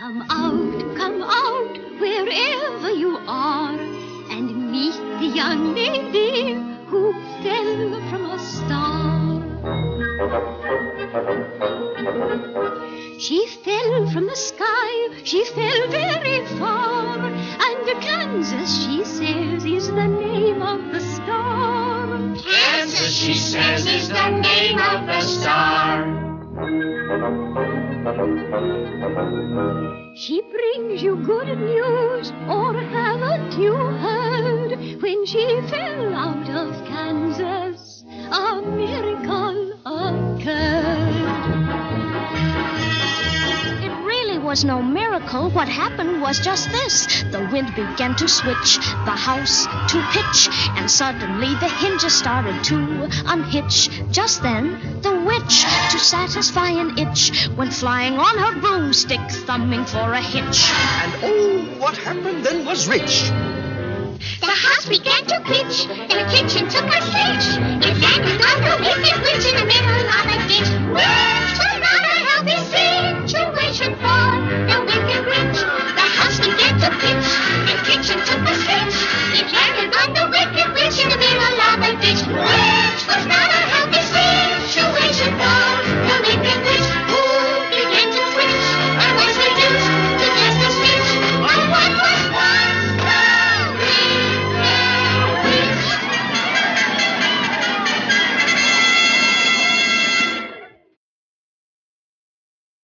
come out, wherever you are, and meet the young lady who fell from a star. She fell from the sky, she fell very far, and Kansas, she says, is the name of the star. Kansas, she says, is the name of the star. She brings you good news, or haven't you heard? When she fell out of Kansas, a miracle occurred. It really was no miracle. What happened was just this. The wind began to switch, the house to pitch, and suddenly the hinges started to unhitch. Just then, the witch, to satisfy an itch, went flying on her broomstick, thumbing for a hitch. And oh, what happened then was rich. The house began to pitch, and the kitchen took a stitch. It landed on the wicked witch in the middle.